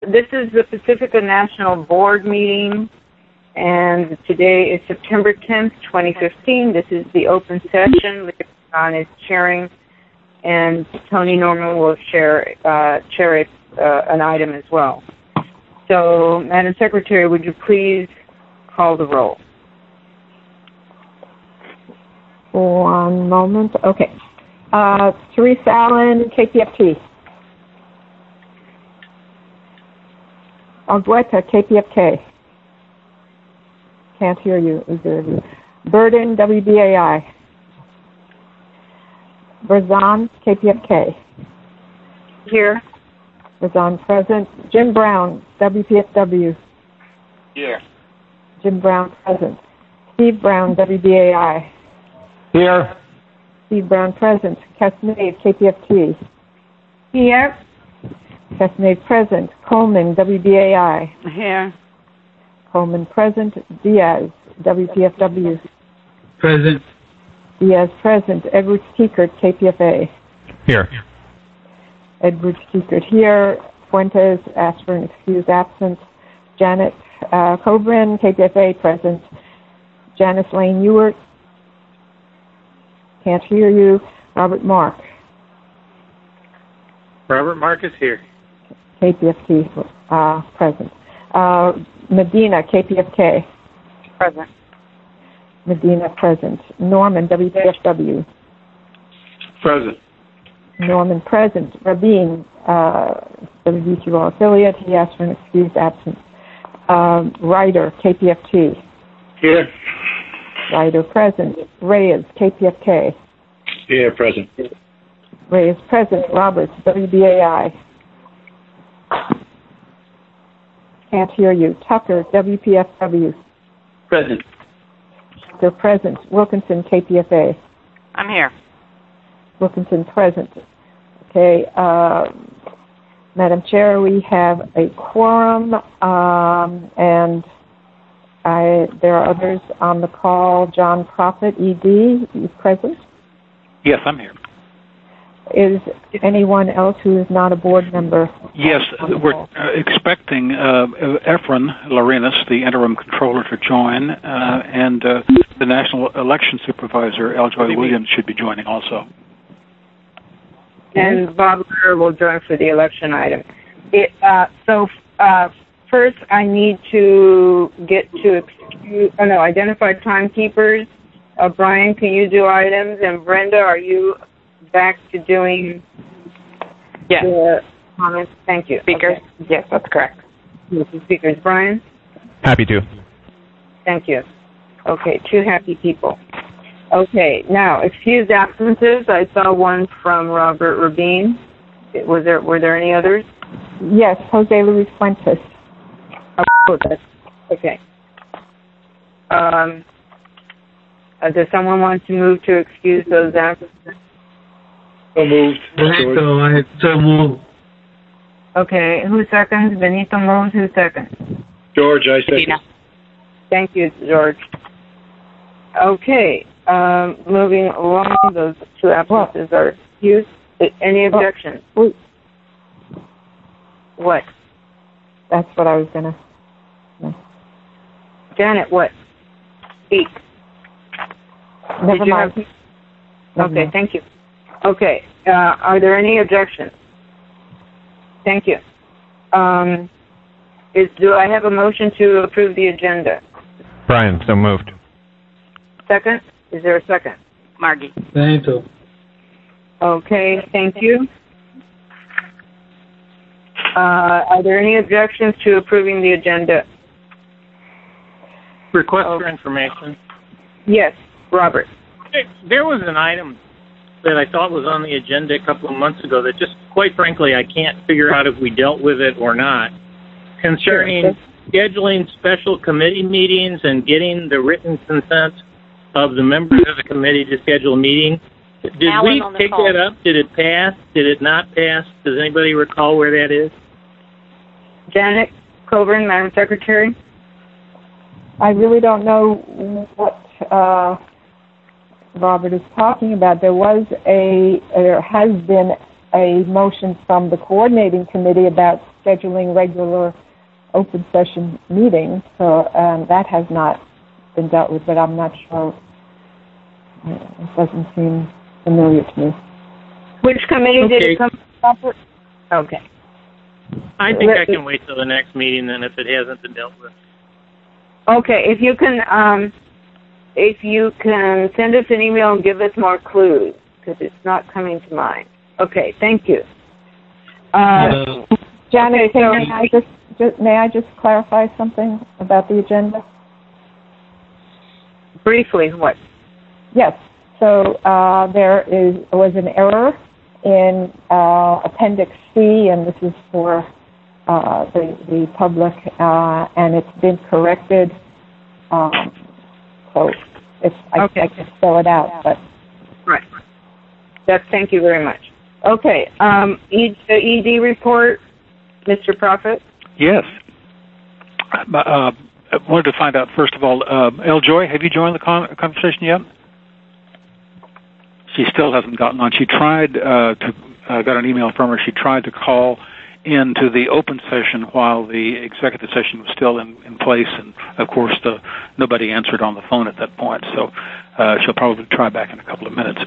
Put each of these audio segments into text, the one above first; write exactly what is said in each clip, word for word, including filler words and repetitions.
this is the Pacifica National Board meeting, and today is September tenth, twenty fifteen. This is the open session. Leon is chairing, and Tony Norman will share, uh, chair it, uh, an item as well. So, Madam Secretary, would you please call the roll? One moment. Okay. Uh, Teresa Allen, K P F T. Argueta, K P F K. Can't hear you. Is there you? Burden, W B A I. Berzon, K P F K. Here. Berzon present. Jim Brown, W P F W. Here. Jim Brown present. Steve Brown, W B A I. Here. Steve Brown present. Castaneda, K P F T. Here. Castaneda present. Coleman, W B A I. Here. Coleman present. Diaz, W P F W. Present. Diaz present. Edward Stiekert, K P F A. Here. Edward Stiekert here. Fuentes asked for an excused absence. Janet uh, Cobrin, K P F A present. Janice Lane Ewert. Can't hear you. Robert Mark. Robert Mark is here. K P F T uh, present. Uh, Medina, K P F K. Present. Medina present. Norman, W P F W. Present. Norman present. Rabin, uh, W B T Law affiliate. He asked for an excused absence. Um, Ryder, K P F T. Here. Ryder present. Reyes, K P F K. Here, present. Reyes present. Roberts, W B A I. Can't hear you. Tucker, W P F W. Present. Tucker present. Wilkinson, K P F A. I'm here. Wilkinson present. Okay, uh, Madam Chair, we have a quorum, um, and I, there are others on the call. John Prophet, E D, is present. Yes, I'm here. Is anyone else who is not a board member? Yes, we're uh, expecting uh, Efren Larinas, the interim controller, to join, uh, and uh, the National Election Supervisor, Aljoy Williams, should be joining also. And Bob Greer will join for the election item. It, uh, so uh, first, I need to get to excuse, oh no, identify timekeepers. Uh, Brian, can you do items? And Brenda, are you back to doing yes. the comments? Thank you. Speakers? Okay. Yes, that's correct. Speakers. Brian? Happy to. Thank you. Okay, two happy people. Okay, now, excused absences. I saw one from Robert Rabin. Was there, were there any others? Yes, Jose Luis Fuentes. Oh, that's, okay. Um, uh, does someone want to move to excuse those absences? So moved. Benito, I so moved. Okay, who seconds? Benito moves. Who seconds? George, I second. Thank you, George. Okay, um, moving along, those two absences are excused. Any objections? Oh, what? That's what I was going to... No. Janet, what? Speak. Never Did you mind. have... Okay, thank you. Okay, uh, are there any objections? Thank you. Um, is do I have a motion to approve the agenda? Brian, so moved. Second? Is there a second? Margie. Benito. Okay, thank you. Uh, are there any objections to approving the agenda? Request okay. for information. Yes, Robert. There was an item that I thought was on the agenda a couple of months ago that just, quite frankly, I can't figure out if we dealt with it or not, concerning sure. scheduling special committee meetings and getting the written consent of the members of the committee to schedule a meeting. Did Alan we on the take call. that up? Did it pass? Did it not pass? Does anybody recall where that is? Janet Coburn, Madam Secretary. I really don't know what uh, Robert is talking about. There was a, there has been a motion from the coordinating committee about scheduling regular open session meetings, so um, that has not been dealt with, but I'm not sure. It doesn't seem familiar to me. Which committee okay. did it come up with? Okay. I think I can wait till the next meeting then if it hasn't been dealt with. Okay, if you can, um, if you can send us an email and give us more clues, because it's not coming to mind. Okay, thank you. Uh, Uh, Janet, okay, can so- may I just, just may I just clarify something about the agenda? Briefly, what? Yes. So uh, there is was an error in uh, Appendix C, and this is for uh, the the public, uh, and it's been corrected. Um, so if I, Okay. I can spell it out, but Right. That's, thank you very much. Okay, um, e, the E D report, Mister Prophet? Yes. Uh, I wanted to find out, first of all, um, El Joy, have you joined the con- conversation yet? She still hasn't gotten on. She tried uh, to, uh, got an email from her. She tried to call into the open session while the executive session was still in, in place, and of course, the, nobody answered on the phone at that point. So uh, she'll probably try back in a couple of minutes.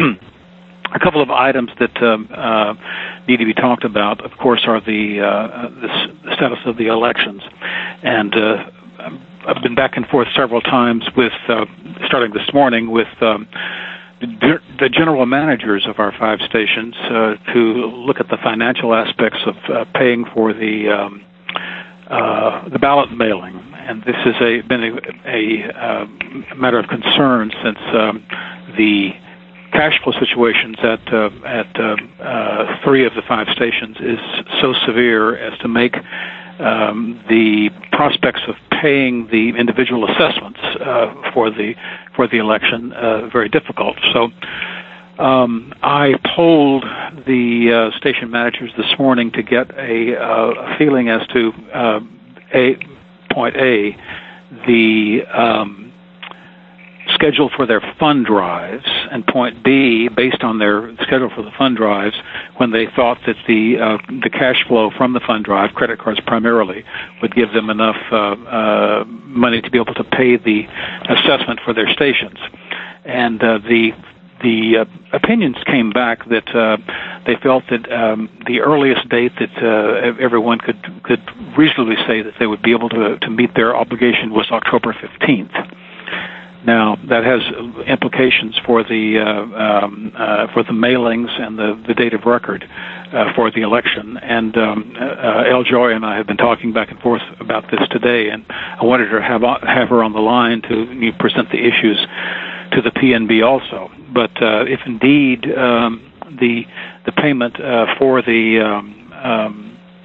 A couple of items that um, uh, need to be talked about, of course, are the, uh, the, the status of the elections, and uh, I've been back and forth several times with, uh, starting this morning, with um, the, the general managers of our five stations uh, to look at the financial aspects of uh, paying for the um, uh, the ballot mailing, and this has a, been a, a, a matter of concern since um, the cash flow situations at uh, at uh, uh, three of the five stations is so severe as to make um, the prospects of paying the individual assessments uh, for the for the election uh, very difficult. So um, I polled the uh, station managers this morning to get a, uh, a feeling as to uh, a point A the um, schedule for their fund drives, and point B, based on their schedule for the fund drives, when they thought that the uh, the cash flow from the fund drive, credit cards primarily, would give them enough uh, uh, money to be able to pay the assessment for their stations. And uh, the the uh, opinions came back that uh, they felt that um, the earliest date that uh, everyone could could reasonably say that they would be able to to meet their obligation was October fifteenth. Now, that has implications for the uh, um, uh, for the mailings and the, the date of record uh, for the election. And um, uh, El Joy and I have been talking back and forth about this today, and I wanted to have have her on the line to you know, present the issues to the P N B also. But uh, if indeed um, the the payment uh, for the um, um,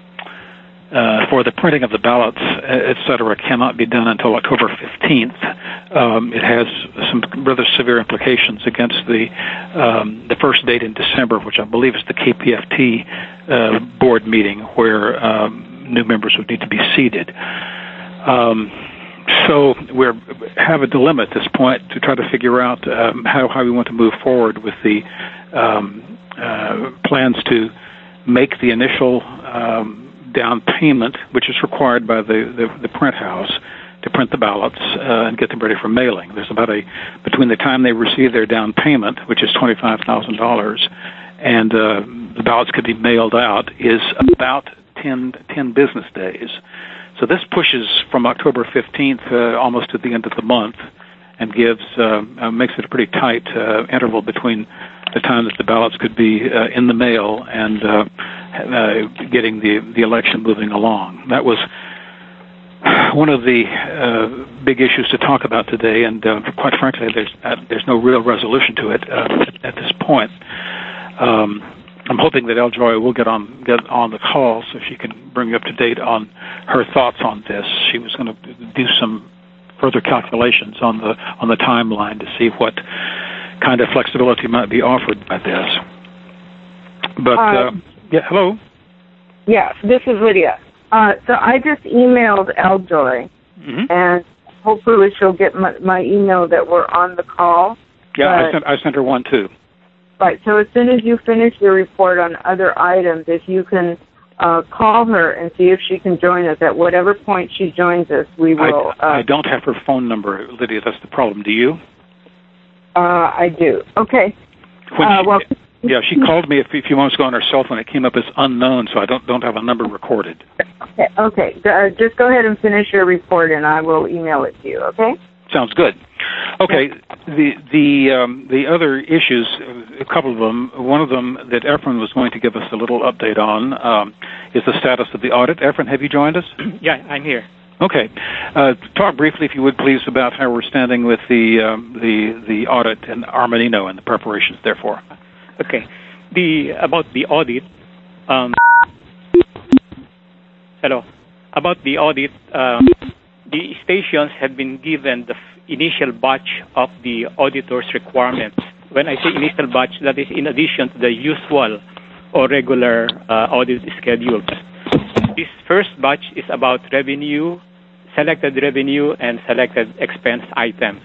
Uh, for the printing of the ballots, et cetera, cannot be done until October fifteenth. Um, it has some rather severe implications against the um, the first date in December, which I believe is the K P F T uh, board meeting, where um, new members would need to be seated. Um, so we have a dilemma at this point to try to figure out um, how, how we want to move forward with the um, uh, plans to make the initial um, down payment, which is required by the, the, the print house to print the ballots uh, and get them ready for mailing. There's about a, between the time they receive their down payment, which is twenty-five thousand dollars, and uh, the ballots could be mailed out, is about ten, ten business days. So this pushes from October fifteenth uh, almost to the end of the month, and gives uh, uh, makes it a pretty tight uh, interval between the time that the ballots could be uh, in the mail and uh, uh, getting the, the election moving along. That was one of the uh, big issues to talk about today, and uh, quite frankly, there's uh, there's no real resolution to it uh, at, at this point. Um, I'm hoping that El Joy will get on get on the call so she can bring you up to date on her thoughts on this. She was going to do some further calculations on the on the timeline to see what kind of flexibility might be offered by this. But, uh, uh, yeah, hello? Yeah, this is Lydia. Uh, so I just emailed El Joy, mm-hmm. and hopefully she'll get my, my email that we're on the call. Yeah, but, I sent I sent her one, too. Right, so as soon as you finish your report on other items, if you can uh, call her and see if she can join us. At whatever point she joins us, we will. I, uh, I don't have her phone number, Lydia. That's the problem. Do you? Uh, I do. Okay. When uh, she, well, yeah, she called me a few, few moments ago on her cell phone. It came up as unknown, so I don't don't have a number recorded. Okay. Okay. Uh, just go ahead and finish your report, and I will email it to you. Okay. Sounds good. Okay, the the um, the other issues, a couple of them. One of them that Efren was going to give us a little update on um, is the status of the audit. Efren, have you joined us? Yeah, I'm here. Okay, uh, talk briefly, if you would, please, about how we're standing with the um, the the audit in Armanino and the preparations therefore. Okay, the about the audit. Um, hello, about the audit. Um, The stations have been given the f- initial batch of the auditor's requirements. When I say initial batch, that is in addition to the usual or regular uh, audit schedule. This first batch is about revenue, selected revenue, and selected expense items.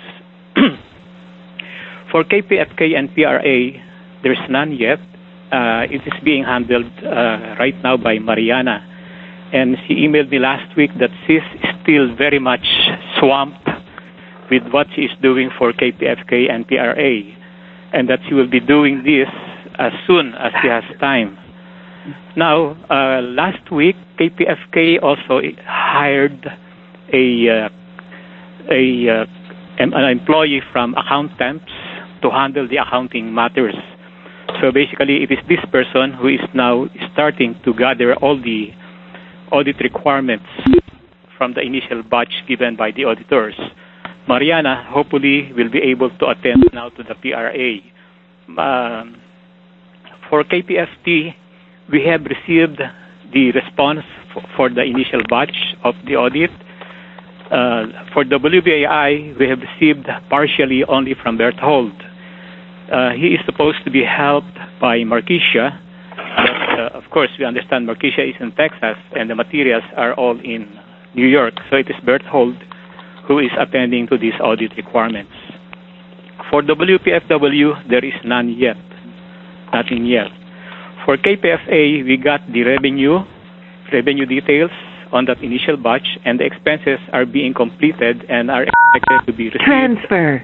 For K P F K and P R A, there's none yet. Uh, it is being handled uh, right now by Mariana. And she emailed me last week that she's still very much swamped with what she's doing for K P F K and P R A, and that she will be doing this as soon as she has time. Now, uh, last week, K P F K also hired a, uh, a uh, an employee from Accountemps to handle the accounting matters. So basically, it is this person who is now starting to gather all the audit requirements from the initial batch given by the auditors. Mariana hopefully will be able to attend now to the P R A. Um, for K P F T, we have received the response f- for the initial batch of the audit. Uh, for W B A I, we have received partially only from Berthold. Uh, he is supposed to be helped by Markeisha. Uh, of course, we understand Markeisha is in Texas, and the materials are all in New York. So it is Berthold who is attending to these audit requirements. For W P F W, there is none yet, nothing yet. For K P F A, we got the revenue, revenue details on that initial batch, and the expenses are being completed and are expected to be received. Transfer.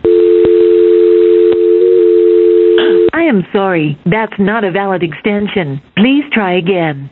I am sorry, that's not a valid extension. Please try again.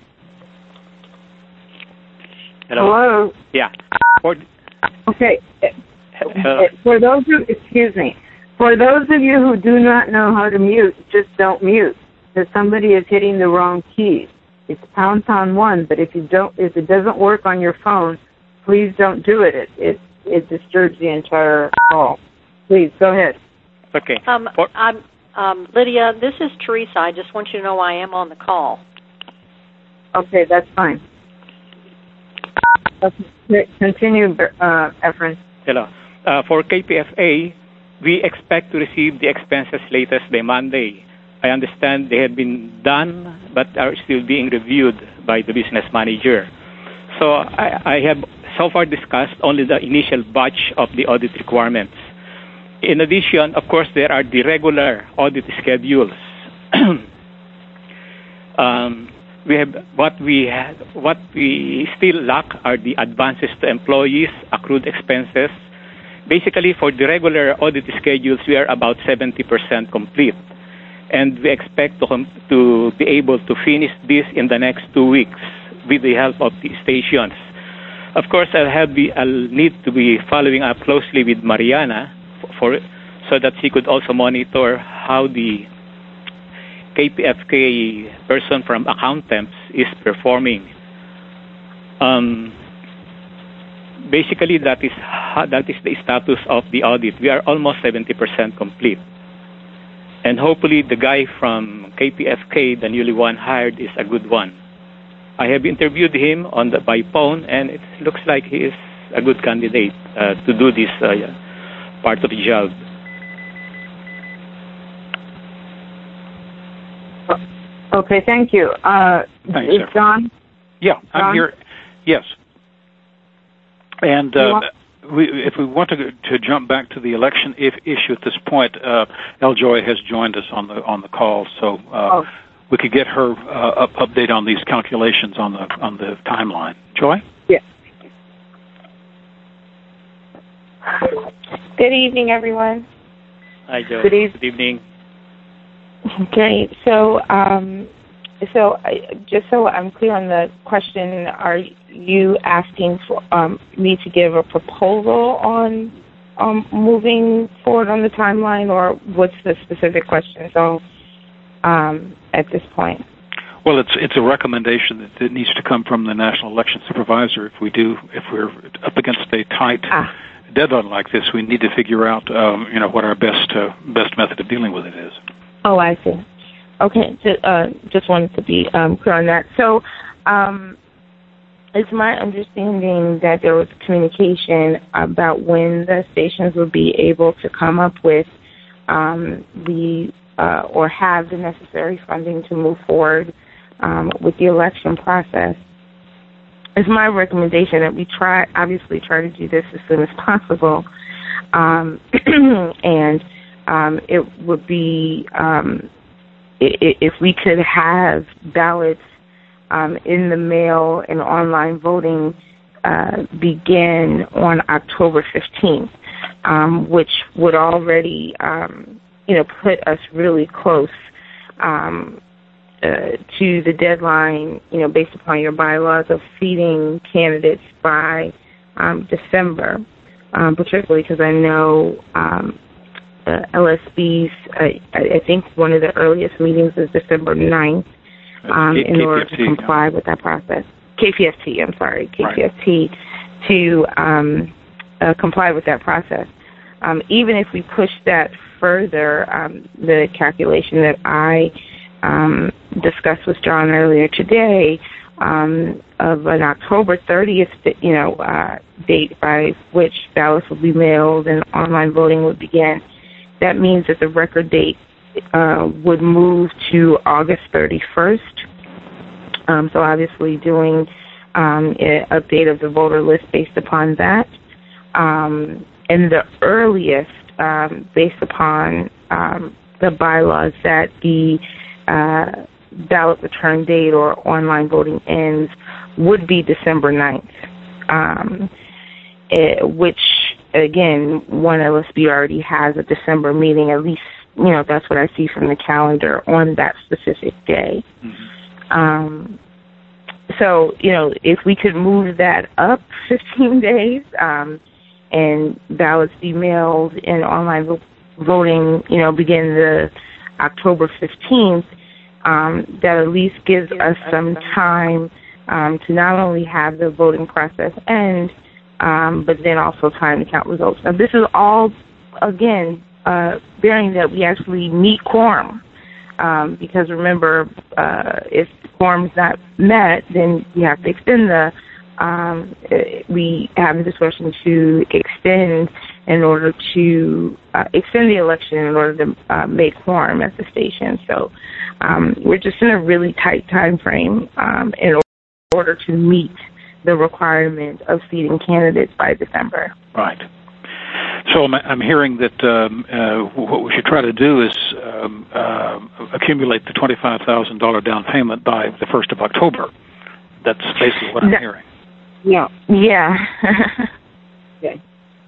Hello? Hello? Yeah. For, Okay. uh, For those who, excuse me, for those of you who do not know how to mute, just don't mute. If somebody is hitting the wrong keys, it's pound pound one. But if you don't, if it doesn't work on your phone, please don't do it. It it, it disturbs the entire call. Please go ahead. okay. Um, For, I'm um, Lydia. This is Teresa. I just want you to know I am on the call. Okay, that's fine. Okay, continue, uh, Efren. hello. Uh, for K P F A, we expect to receive the expenses latest by Monday. I understand they have been done, but are still being reviewed by the business manager. So I, I have so far discussed only the initial batch of the audit requirements. In addition, of course, there are the regular audit schedules. um, we have what we have, what we still lack are the advances to employees, accrued expenses. Basically, for the regular audit schedules, we are about seventy percent complete. And we expect to, com- to be able to finish this in the next two weeks with the help of the stations. Of course, I'll, have be, I'll need to be following up closely with Mariana for, so that she could also monitor how the K P F K person from Accountemps is performing. Um, basically, that is, that is the status of the audit. We are almost seventy percent complete. And hopefully the guy from K P F K, the newly one hired, is a good one. I have interviewed him on the by phone, and it looks like he is a good candidate uh, to do this uh, part of the job. Okay, thank you. Uh, Thanks, is sir. John? Yeah, I'm John? here. Yes. And You uh, want- we, if we want to to jump back to the election if, issue at this point, uh, El Joy has joined us on the on the call. So uh, Oh. we could get her uh, up, update on these calculations on the on the timeline. Joy? Yeah. Good evening, everyone. Hi, Joy. Good, eve- Good evening. Okay, so um, so I, just so I'm clear on the question, are you asking for um, me to give a proposal on um, moving forward on the timeline, or what's the specific question? So um, at this point. Well, it's it's a recommendation that, that needs to come from the National Election Supervisor. If we do, if we're up against a tight ah. deadline like this, we need to figure out, um, you know, what our best uh, best method of dealing with it is. Oh, I see. Okay, just, uh, just wanted to be um, clear on that. So, um, it's my understanding that there was communication about when the stations would be able to come up with um, the uh, or have the necessary funding to move forward um, with the election process. It's my recommendation that we try, obviously, try to do this as soon as possible, um, and um, it would be um, if we could have ballots um, in the mail and online voting uh, begin on October fifteenth, um, which would already, um, you know, put us really close um, uh, to the deadline, you know, based upon your bylaws of seating candidates by um, December, um, particularly because I know um, uh, L S B's, uh, I think one of the earliest meetings is December ninth um, K- in order to comply yeah. with that process. K P F T, I'm sorry, K P F T, right. to um, uh, comply with that process. Um, even if we push that further, um, the calculation that I um, discussed with John earlier today um, of an October thirtieth, you know, uh, date by which ballots will be mailed and online voting would begin, that means that the record date uh, would move to August thirty-first. Um, so obviously doing um, an update of the voter list based upon that. Um, and the earliest, um, based upon um, the bylaws, that the uh, ballot return date or online voting ends would be December ninth, um, it, which, again, one L S B already has a December meeting, at least, you know, that's what I see from the calendar on that specific day. Mm-hmm. Um, so, you know, if we could move that up fifteen days, um, and ballots be mailed and online vo- voting, you know, begin the October fifteenth, um, that at least gives us some time um, to not only have the voting process end, um, but then also time to count results. Now, this is all, again, uh, bearing that we actually meet quorum, um, because remember, uh, if quorum is not met, then we have to extend the Um, we have a discretion to extend in order to uh, extend the election in order to uh, make quorum at the station. So um, we're just in a really tight time frame um, in order to meet the requirement of seating candidates by December. Right. So I'm, I'm hearing that um, uh, what we should try to do is um, uh, accumulate the twenty-five thousand dollars down payment by the first of October. That's basically what I'm that- hearing. Yeah. Yeah. Okay.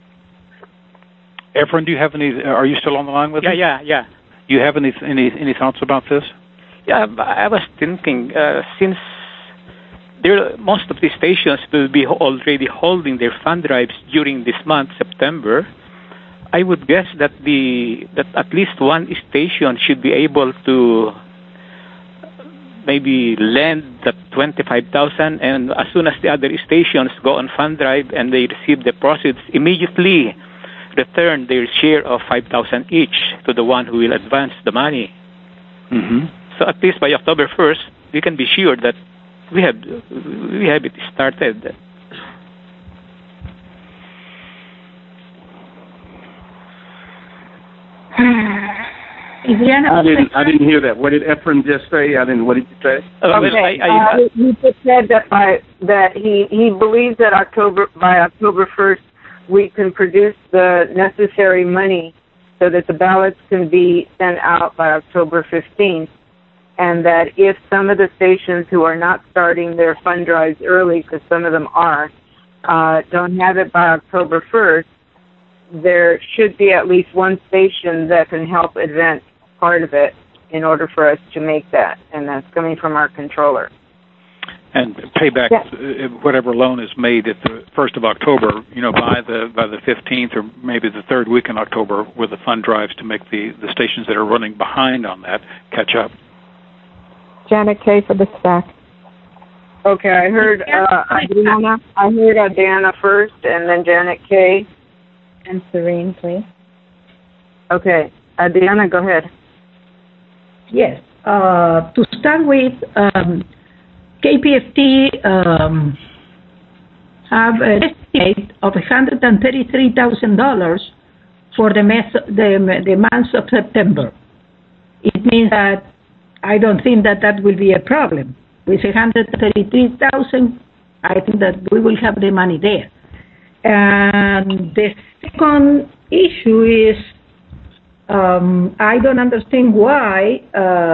Efren, do you have any? Are you still on the line with yeah, me? Yeah, yeah, yeah. Do you have any any any thoughts about this? Yeah, I was thinking uh, since there most of the stations will be already holding their fund drives during this month, September, I would guess that the that at least one station should be able to maybe lend the twenty-five thousand, and as soon as the other stations go on fund drive and they receive the proceeds, immediately return their share of five thousand each to the one who will advance the money. Mm-hmm. So at least by October first, we can be sure that we have we have it started. Yeah, I didn't. I didn't hear that. What did Efren just say? I didn't. What did you say? Uh, okay. I, I, uh, he just said that by that he he believes that October by October first we can produce the necessary money so that the ballots can be sent out by October fifteenth, and that if some of the stations who are not starting their fund drives early, because some of them are, uh, don't have it by October first, there should be at least one station that can help advance part of it in order for us to make that, and that's coming from our controller. And payback, yeah. whatever loan is made at the first of October, you know, by the by the fifteenth or maybe the third week in October, with the fund drives to make the, the stations that are running behind on that catch up. Janet Kay for the stack. Okay, I heard uh, Adriana. I heard Adriana first, and then Janet Kay. And Serene, please. Okay, Adriana, go ahead. Yes. Uh, to start with, um, K P F T um, have an estimate of one hundred thirty-three thousand dollars for the, mes- the, the month of September. It means that I don't think that that will be a problem. With one hundred thirty-three thousand dollars, I think that we will have the money there. And the second issue is Um, I don't understand why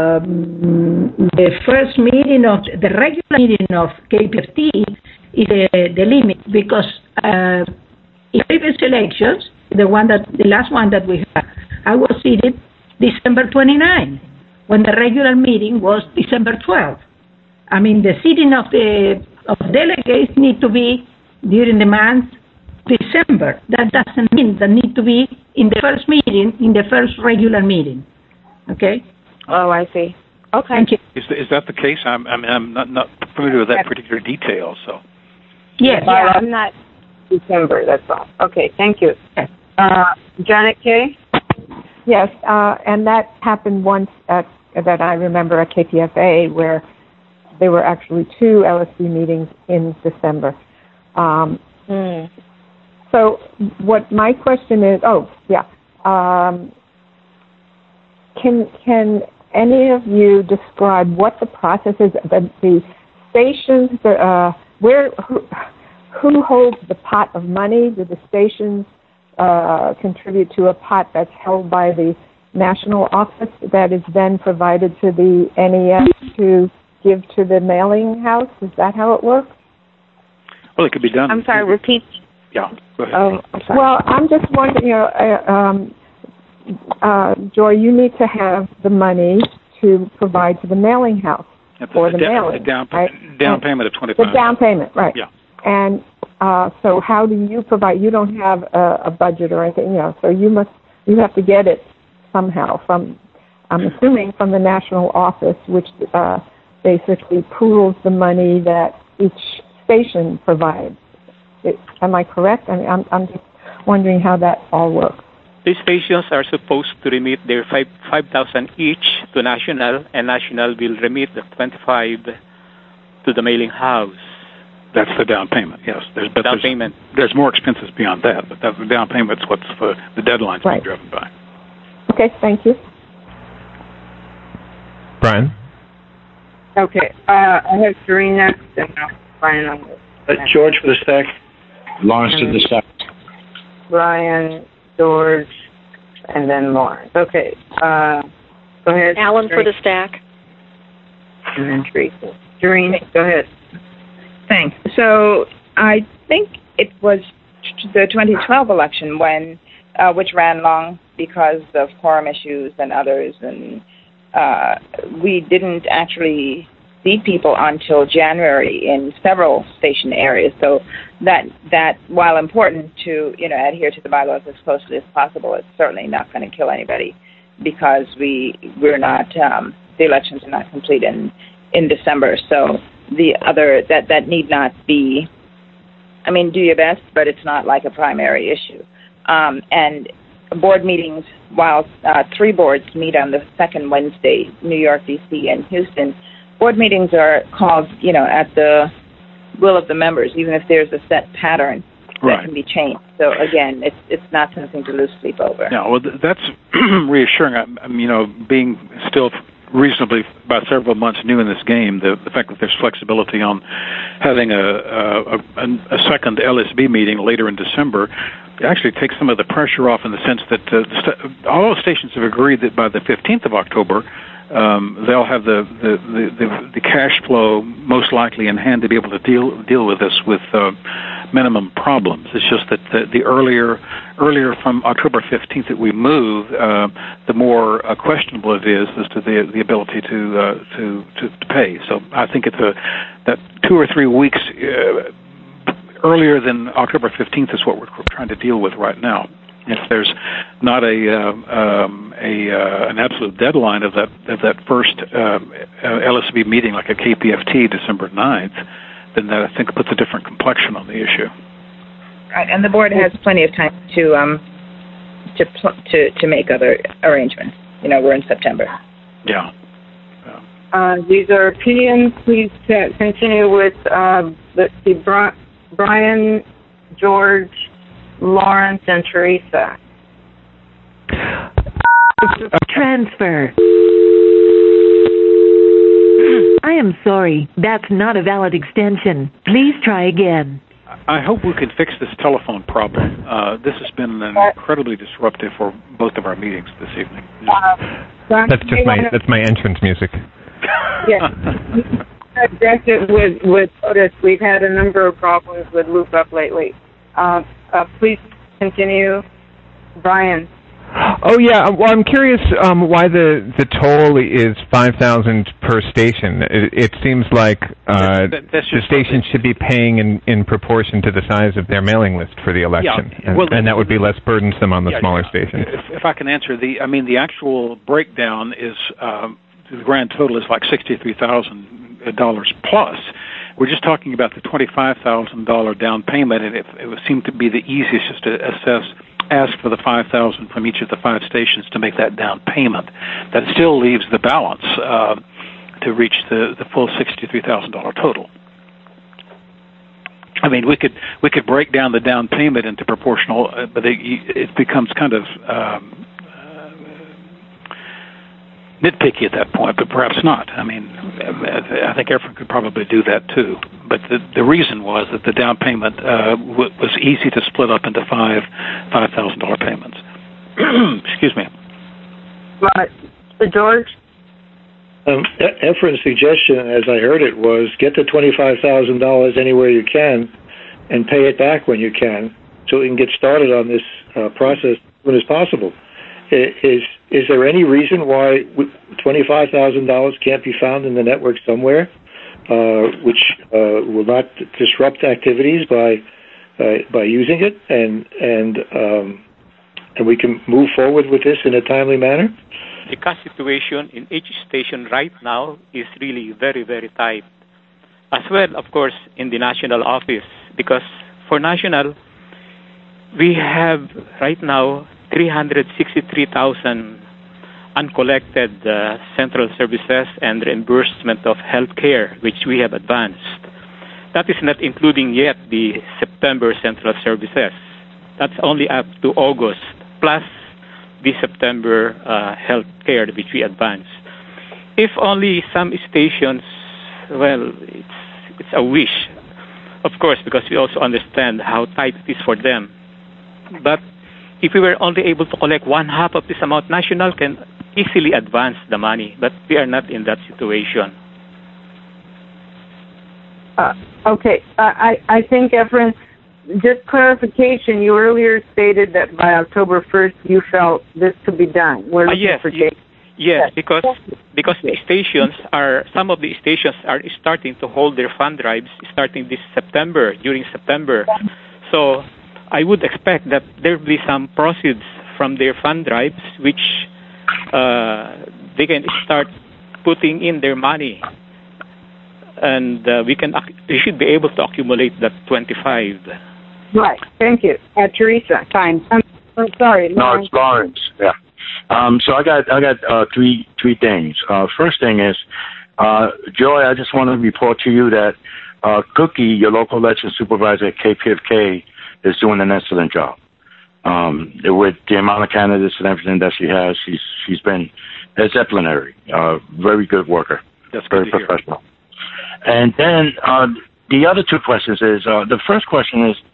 um, the first meeting of the regular meeting of K P F T is uh, the limit, because uh, in previous elections, the one that the last one that we had, I was seated December twenty-ninth, when the regular meeting was December twelfth. I mean, the seating of the of delegates need to be during the month December. That doesn't mean that need to be in the first meeting, in the first regular meeting. Okay? Oh, I see. Okay. Thank you. Is, is that the case? I'm, I mean, I'm not, not familiar with that particular detail, so. Yes. Yeah, I'm not December, that's all. Okay, thank you. Uh, Janet Kay? Yes, uh, and that happened once at, that I remember at K P F A, where there were actually two L S B meetings in December. Um, mm. So what my question is, oh, yeah, um, can can any of you describe what the process is, the, the stations, the, uh, where, who, who holds the pot of money? Do the stations uh, contribute to a pot that's held by the national office that is then provided to the N E S to give to the mailing house? Is that how it works? Well, it could be done. I'm sorry, repeat. Yeah, go ahead. Oh, I'm sorry. Well, I'm just wondering, you know, uh, um, uh, Joy, you need to have the money to provide to the mailing house At the, for the da- mailing. The down, right? down and payment of twenty-five dollars. The down payment, right. Yeah. And uh, so how do you provide, you don't have a, a budget or anything, you know, so you must, you have to get it somehow from, I'm assuming from the national office, which uh, basically pools the money that each station provides. It, am I correct? I mean, I'm, I'm just wondering how that all works. These stations are supposed to remit their five five thousand each to national, and national will remit the twenty-five to the mailing house. That's the down payment. Yes, there's but down there's, payment. There's more expenses beyond that, but that, the down payment's what's the, the deadline's right. being driven by. Okay, thank you. Brian. Okay, uh, I have Serene next, and Brian on this. Uh, George for the stack. Lawrence to the stack. Brian, George, and then Lawrence. Okay, uh, go ahead. Alan for the stack. And then Teresa. Serene, go ahead. Thanks. So I think it was the twenty twelve election when, uh, which ran long because of quorum issues and others, and uh, we didn't actually seat people until January in several station areas. So that that while important to you know adhere to the bylaws as closely as possible, it's certainly not going to kill anybody because we we're not um, the elections are not complete in in December. So the other that that need not be. I mean, do your best, but it's not like a primary issue. Um, and board meetings, while uh, three boards meet on the second Wednesday, New York, D C, and Houston. Board meetings are called, you know, at the will of the members, even if there's a set pattern right. that can be changed. So again, it's it's not something to lose sleep over. Yeah, well, th- that's reassuring. I, I mean, you know, being still reasonably about several months new in this game, the, the fact that there's flexibility on having a a, a a second L S B meeting later in December actually takes some of the pressure off in the sense that uh, st- all the stations have agreed that by the fifteenth of October, um, they'll have the the, the, the the cash flow most likely in hand to be able to deal deal with this with uh, minimum problems. It's just that the, the earlier earlier from October fifteenth that we move, uh, the more uh, questionable it is as to the the ability to uh, to, to to pay. So I think it's a that two or three weeks uh, earlier than October fifteenth is what we're trying to deal with right now. If there's not a uh, um, a uh, an absolute deadline of that of that first uh, L S B meeting, like a K P F T, December ninth, then that I think puts a different complexion on the issue. Right, and the board has plenty of time to um to pl- to to make other arrangements. You know, we're in September. Yeah. Uh, these are opinions. Please uh, continue with uh, let's see, Bri- Brian, George, Lawrence, and Teresa. Transfer. I am sorry. That's not a valid extension. Please try again. I hope we can fix this telephone problem. Uh, this has been incredibly disruptive for both of our meetings this evening. Uh, that's just my that's my entrance music. Yes. Address it with with Otis. We've had a number of problems with Loop Up lately. Uh, uh, please continue, Brian. Oh yeah, well I'm curious um, why the the toll is five thousand per station. It, it seems like uh, that, that, the station should be paying in, in proportion to the size of their mailing list for the election, yeah. and, well, and that would be less burdensome on the yeah, smaller stations. If, if I can answer the, I mean the actual breakdown is um, the grand total is like sixty-three thousand dollars plus. We're just talking about the twenty-five thousand dollars down payment, and it, it would seem to be the easiest just to assess. Ask for the five thousand dollars from each of the five stations to make that down payment. That still leaves the balance uh, to reach the, the full sixty-three thousand dollars total. I mean, we could we could break down the down payment into proportional, uh, but it, it becomes kind of um, uh, nitpicky at that point, but perhaps not. I mean, I think Efren could probably do that too. But the the reason was that the down payment uh, w- was easy to split up into five five thousand dollar payments. Excuse me. Right, George. Um, Efren's suggestion, as I heard it, was get the twenty-five thousand dollars anywhere you can, and pay it back when you can, so we can get started on this uh, process as soon as possible. Is is there any reason why twenty-five thousand dollars can't be found in the network somewhere, uh, which uh, will not disrupt activities by uh, by using it, and and um, and we can move forward with this in a timely manner? The cash situation in each station right now is really very, very tight. As well, of course, in the national office, because for national, we have right now three hundred sixty-three thousand uncollected uh, central services and reimbursement of health care, which we have advanced. That is not including yet the September central services. That's only up to August, plus the September uh, health care which we advanced. If only some stations, well, it's it's a wish, of course, because we also understand how tight it is for them. But if we were only able to collect one half of this amount, national can easily advance the money, but we are not in that situation. Uh, okay, uh, I I think Efren, just clarification. You earlier stated that by October first you felt this could be done. We're uh, looking yes, for yes, dates. yes, because because the stations are some of the stations are starting to hold their fund drives starting this September during September. So I would expect that there will be some proceeds from their fund drives, which uh, they can start putting in their money, and uh, we can we should be able to accumulate that twenty-five. Right. Thank you, uh, Teresa. Fine. I'm, I'm sorry. No, it's Lawrence. Yeah. Um, so I got I got uh, three three things. Uh, first thing is, uh, Joy, I just want to report to you that uh, Cookie, your local election supervisor at K P F K, is doing an excellent job. Um, with the amount of candidates and everything that she has, she's she's been exemplary. Uh, very good worker. That's very good to professional. Hear. And then uh, the other two questions is uh, the first question is,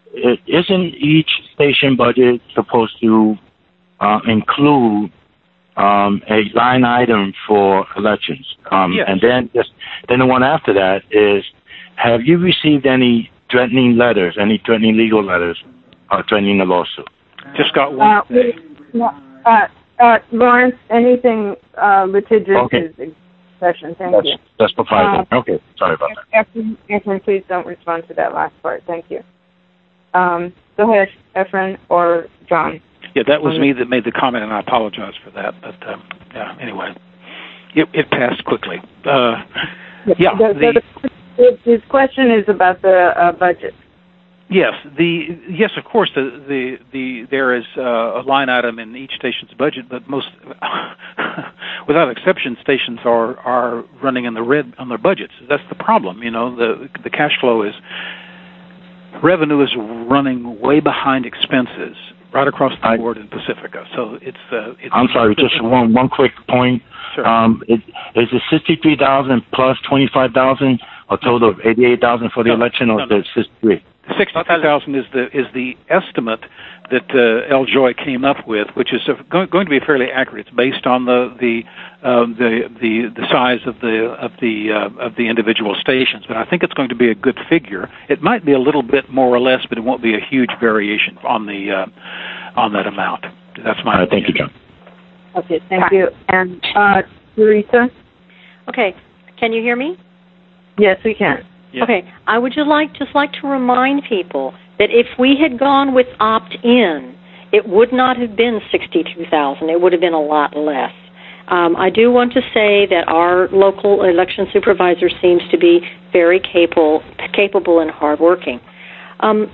isn't each station budget supposed to uh, include um, a line item for elections. Um, Yes. And then just then the one after that is, have you received any threatening letters, any threatening legal letters, or threatening a lawsuit? Just got one. Uh, we, no, uh, uh, Lawrence, anything uh, litigious Okay. is in session. Thank That's, you. that's proprietary. Uh, okay, sorry about that. Efren, Efren, please don't respond to that last part. Thank you. Um, go ahead, Efren or John. Yeah, that was me that made the comment, and I apologize for that. But um, yeah, anyway, it, it passed quickly. Uh, yeah, The, the, the, his question is about the uh, budget. yes, the yes, of course, the the, the there is uh, a line item in each station's budget, but most, without exception, stations are are running in the red on their budgets. That's the problem. You know, the the cash flow is revenue is running way behind expenses right across the I, board in Pacifica. So it's. Uh, it's I'm sorry, just one one quick point. Sure. Um, it, is it sixty-three thousand plus twenty-five thousand, a total of eighty-eight thousand for the No, election, or no, is no. it sixty-three? Sixty-two thousand is the is the estimate that uh, L. Joy came up with, which is uh, going, going to be fairly accurate. It's based on the the um, the, the the size of the of the uh, of the individual stations, but I think it's going to be a good figure. It might be a little bit more or less, but it won't be a huge variation on the uh, on that amount. That's my. All right, thank you, John. Okay, thank you. And uh, Teresa? Okay, can you hear me? Yes, we can. Yeah. Okay, I would just like just like to remind people that if we had gone with opt-in, it would not have been sixty-two thousand. It would have been a lot less. Um, I do want to say that our local election supervisor seems to be very capable, capable and hardworking. Um,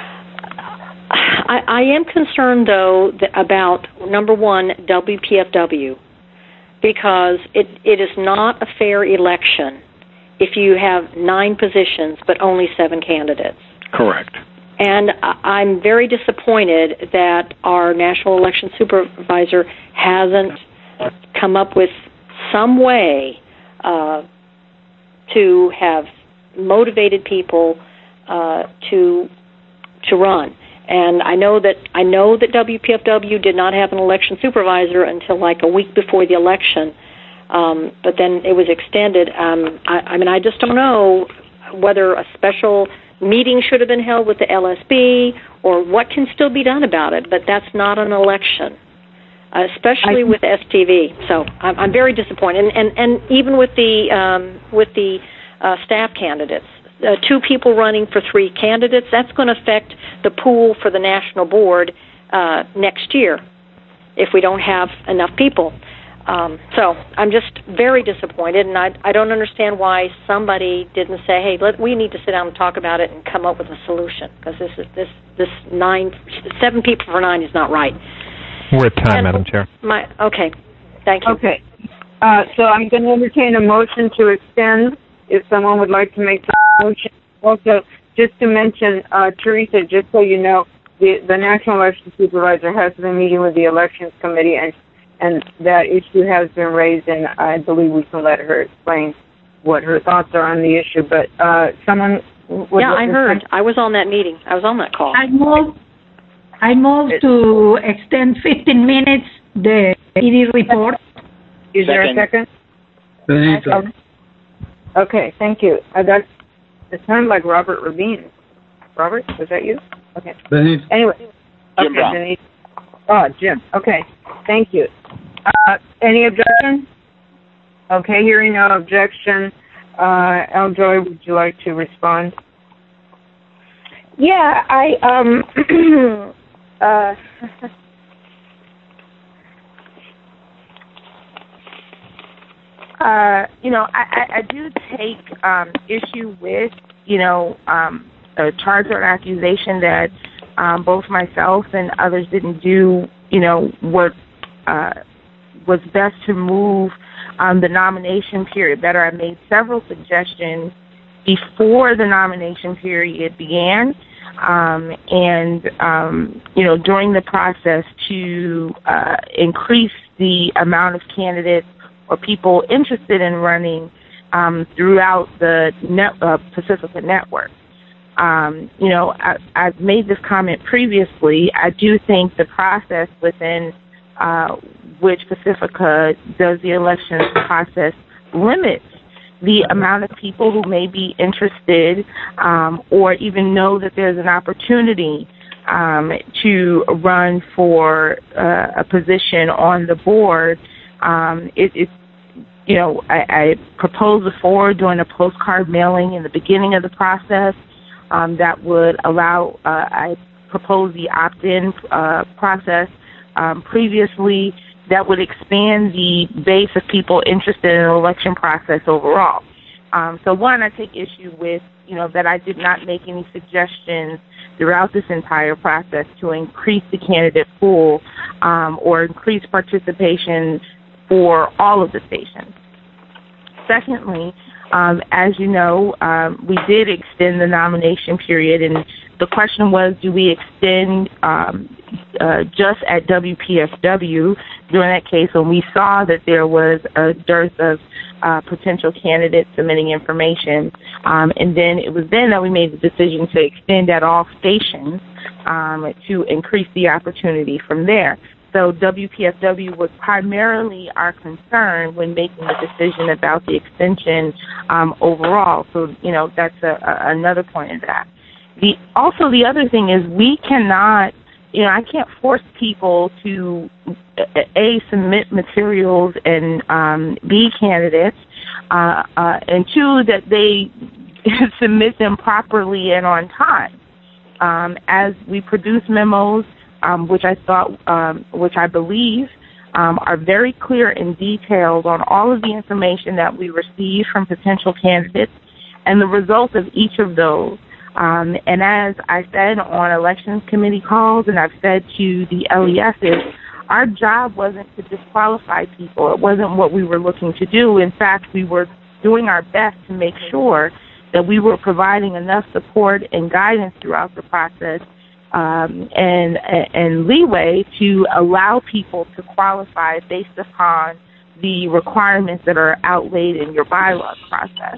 I, I am concerned, though, that about, number one, W P F W, because it, it is not a fair election if you have nine positions but only seven candidates. Correct. And I'm very disappointed that our national election supervisor hasn't come up with some way uh, to have motivated people uh, to to run. And I know that I know that W P F W did not have an election supervisor until like a week before the election. Um, but then it was extended. Um, I, I mean, I just don't know whether a special meeting should have been held with the L S B or what can still be done about it. But that's not an election, uh, especially with S T V. So I'm, I'm very disappointed. And, and, and even with the um, with the uh, staff candidates, uh, two people running for three candidates, that's going to affect the pool for the national board uh, next year if we don't have enough people. Um, so I'm just very disappointed, and I, I don't understand why somebody didn't say, "Hey, let, we need to sit down and talk about it and come up with a solution." Because this is this this nine seven people for nine is not right. We're at time, and Madam Chair. My okay, thank you. Okay, uh, so I'm going to entertain a motion to extend. If someone would like to make the motion, also just to mention, uh, Teresa, just so you know, the the National Election Supervisor has been meeting with the Elections Committee and. And that issue has been raised, and I believe we can let her explain what her thoughts are on the issue. But uh, someone... Would yeah, I heard. Time? I was on that meeting. I was on that call. I move, I move to extend fifteen minutes the E D report. Is there a second? Benito. Okay, thank you. Uh, that, it sounded like Robert Rabin. Robert, was that you? Okay. Benito. Anyway. Jim okay, Brown. Denise. Oh, Jim. Okay. Thank you. Uh, any objection? Okay, hearing no objection. Uh, L. Joy, would you like to respond? Yeah, I um uh uh you know, I, I, I do take um issue with, you know, um a charge or accusation that um both myself and others didn't do, you know, what uh was best to move um the nomination period better. I made several suggestions before the nomination period began, um, and, um, you know, during the process to uh, increase the amount of candidates or people interested in running um, throughout the net, uh, Pacifica network. Um, you know, I, I've made this comment previously. I do think the process within uh, which Pacifica does the elections process limits the amount of people who may be interested um, or even know that there's an opportunity um, to run for uh, a position on the board. Um, it, it, you know, I, I proposed before doing a postcard mailing in the beginning of the process um, that would allow, uh, I proposed the opt-in uh, process um, previously that would expand the base of people interested in the election process overall. Um, so one, I take issue with, you know, that I did not make any suggestions throughout this entire process to increase the candidate pool um, or increase participation for all of the stations. Secondly, um, as you know, um, we did extend the nomination period, and the question was, do we extend um, uh, just at W P S W during that case when we saw that there was a dearth of uh, potential candidates submitting information, um, and then it was then that we made the decision to extend at all stations um, to increase the opportunity from there. So W P S W was primarily our concern when making the decision about the extension um, overall. So, you know, that's a, a, another point of that. The also, the other thing is we cannot, you know, I can't force people to, A, submit materials and um, be candidates, uh, uh, and two, that they submit them properly and on time. Um, as we produce memos, Um, which I thought, um, which I believe um, are very clear and detailed on all of the information that we receive from potential candidates and the results of each of those. Um, and as I said on elections committee calls, and I've said to the L E Ss, our job wasn't to disqualify people. It wasn't what we were looking to do. In fact, we were doing our best to make sure that we were providing enough support and guidance throughout the process Um, and, and leeway to allow people to qualify based upon the requirements that are outlaid in your bylaws process.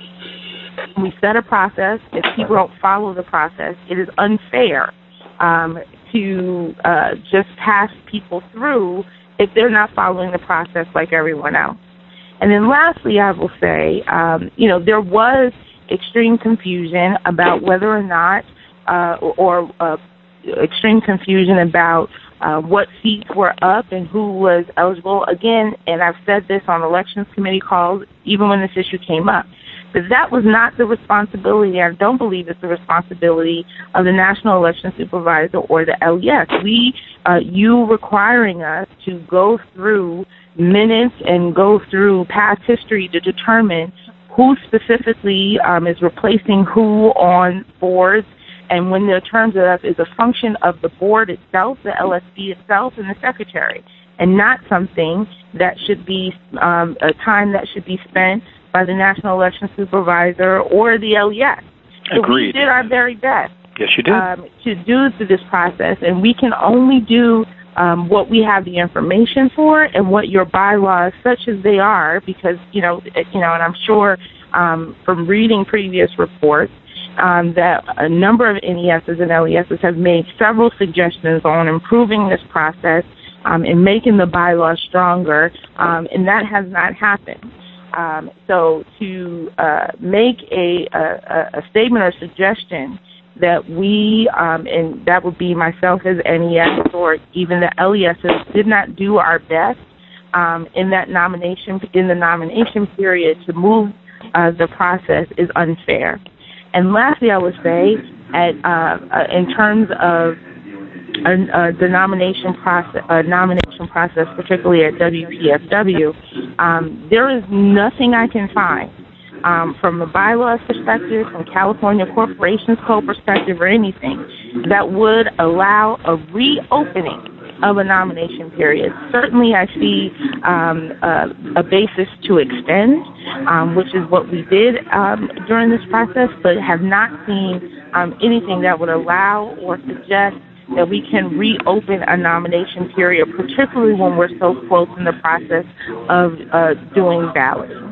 We set a process. If people don't follow the process, it is unfair um, to uh, just pass people through if they're not following the process like everyone else. And then lastly, I will say, um, you know, there was extreme confusion about whether or not uh, or uh, extreme confusion about uh, what seats were up and who was eligible. Again, and I've said this on elections committee calls, even when this issue came up, but that was not the responsibility, I don't believe it's the responsibility of the National Election Supervisor or the L E S. We, uh, you requiring us to go through minutes and go through past history to determine who specifically um, is replacing who on boards, and when the terms of that is a function of the board itself, the L S B itself, and the secretary, and not something that should be um, a time that should be spent by the National Election Supervisor or the L E S. So Agreed. We did our very best. Yes, you did. Um, to do through this process, and we can only do um, what we have the information for and what your bylaws, such as they are, because you know, you know, and I'm sure um, from reading previous reports. Um, that a number of N E Ss and L E Ss have made several suggestions on improving this process um, and making the bylaws stronger, um, and that has not happened. Um, so to uh, make a, a, a statement or suggestion that we, um, and that would be myself as N E S or even the L E Ss, did not do our best um, in that nomination, in the nomination period to move uh, the process is unfair. And lastly, I would say, at, uh, uh, in terms of uh, uh, the nomination process, uh, nomination process, particularly at W P S W, um, there is nothing I can find um, from a bylaws perspective, from California Corporations Code perspective, or anything that would allow a reopening of a nomination period. Certainly, I see um, a, a basis to extend, um, which is what we did um, during this process, but have not seen um, anything that would allow or suggest that we can reopen a nomination period, particularly when we're so close in the process of uh, doing balloting.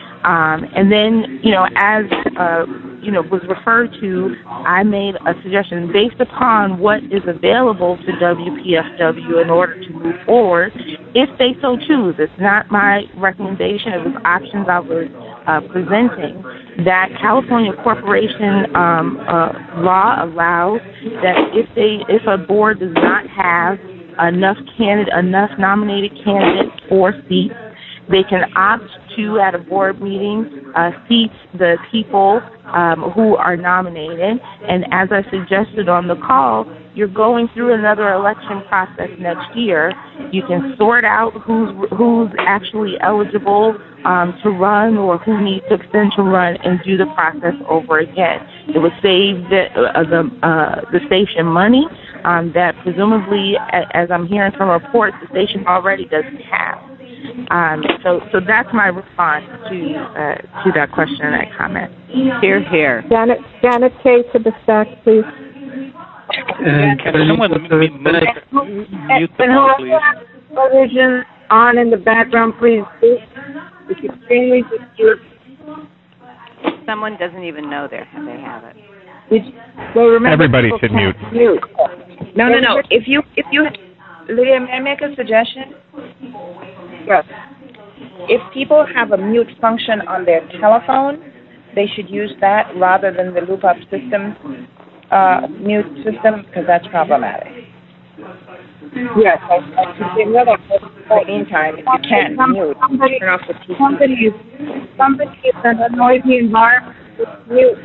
Um, and then, you know, as, uh, you know, was referred to, I made a suggestion based upon what is available to W P S W in order to move forward if they so choose. It's not my recommendation. It was options I was uh, presenting. That California corporation um, uh, law allows that if they if a board does not have enough candidate enough nominated candidates for seats, they can opt to, at a board meeting, uh, seat the people um, who are nominated. And as I suggested on the call, you're going through another election process next year. You can sort out who's who's actually eligible um, to run or who needs to extend to run, and do the process over again. It would save the uh, the, uh, the station money um, that presumably, as I'm hearing from reports, the station already doesn't have. Um, so, so that's my response to uh, to that question and that comment. Here, here. Janet, Janet K. to the stack, please. And can someone mute, mute the phone, please? Television on in the background, please. It's extremely disturbing. Someone doesn't even know they they have it. It's, well, remember, everybody should mute. mute. No, no, no. If you, if you, Lydia, may I make a suggestion? Yes. If people have a mute function on their telephone, they should use that rather than the loop-up system, uh, mute system, because that's problematic. Yes, I, I should another meantime, if you can't mute, somebody, turn off the T V. Somebody is, somebody is in a noisy environment with mute.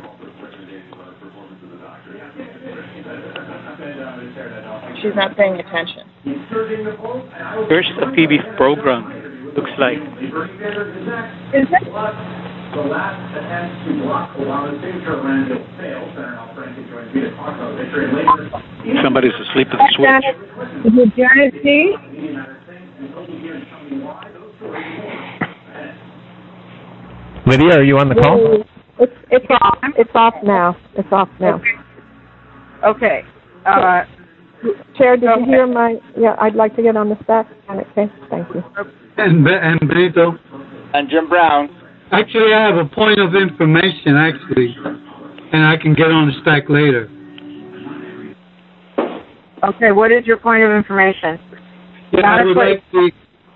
She's not paying attention. There's a T V program, looks like. Is it? The last attempt to block Obama's signature land bill failed. Senator Al Franken joins me to talk about victory later. Somebody's asleep at the switch. Is it Janet C? Lydia, are you on the call? It's it's off. It's off now. It's off now. Okay. Uh, Chair, did okay. you hear my? Yeah, I'd like to get on the stack. Okay, thank you. And, and Benito. And Jim Brown. Actually, I have a point of information, actually, and I can get on the stack later. Okay, what is your point of information? Yeah, I would like the,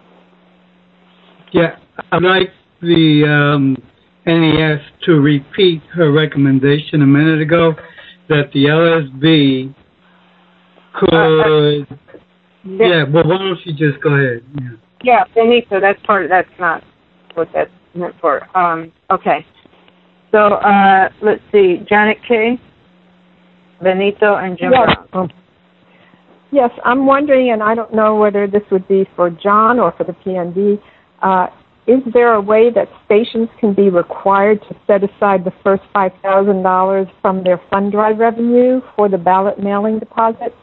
yeah, I'd like the um, N E S to repeat her recommendation a minute ago that the L S B could, uh, yeah, yeah, well, why don't you just go ahead? Yeah, yeah Benito, that's part, that's not what that's meant for. Um, okay. So, uh, let's see, Janet K., Benito, and Jim yes. Brown. Yes, I'm wondering, and I don't know whether this would be for John or for the P N D, uh, is there a way that stations can be required to set aside the first five thousand dollars from their fund drive revenue for the ballot mailing deposits?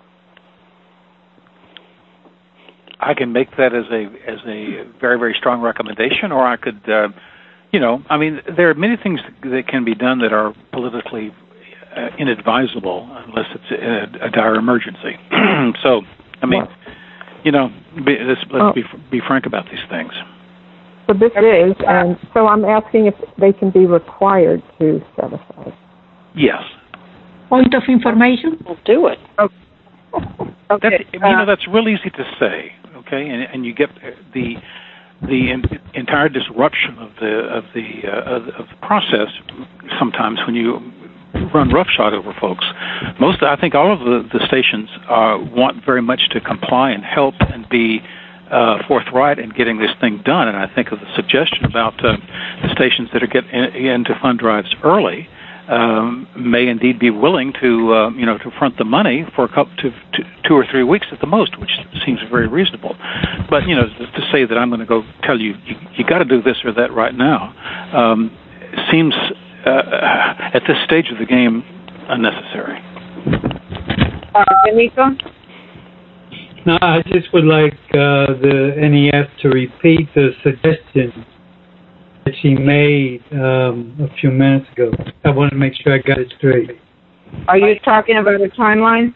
I can make that as a as a very, very strong recommendation, or I could, uh, you know, I mean, there are many things that can be done that are politically uh, inadvisable unless it's a, a dire emergency. So, I mean, well, you know, be, let's, let's oh. be be frank about these things. So this is, and so I'm asking if they can be required to set aside. Yes. Point of information? We'll do it. Okay. Okay. That's, you know, that's real easy to say. Okay, and and you get the the in, entire disruption of the of the uh, of, of the process sometimes when you run roughshod over folks. Most, I think, all of the the stations uh, want very much to comply and help and be uh, forthright in getting this thing done. And I think of the suggestion about uh, the stations that are getting into fund drives early. Um, may indeed be willing to, uh, you know, to front the money for a couple, to, to two or three weeks at the most, which seems very reasonable. But you know, to say that I'm going to go tell you you, you got to do this or that right now um, seems uh, at this stage of the game unnecessary. Uh, Benito? No, I just would like uh, the N E S to repeat the suggestion that she made um, a few minutes ago. I want to make sure I got it straight. Are you talking about a timeline?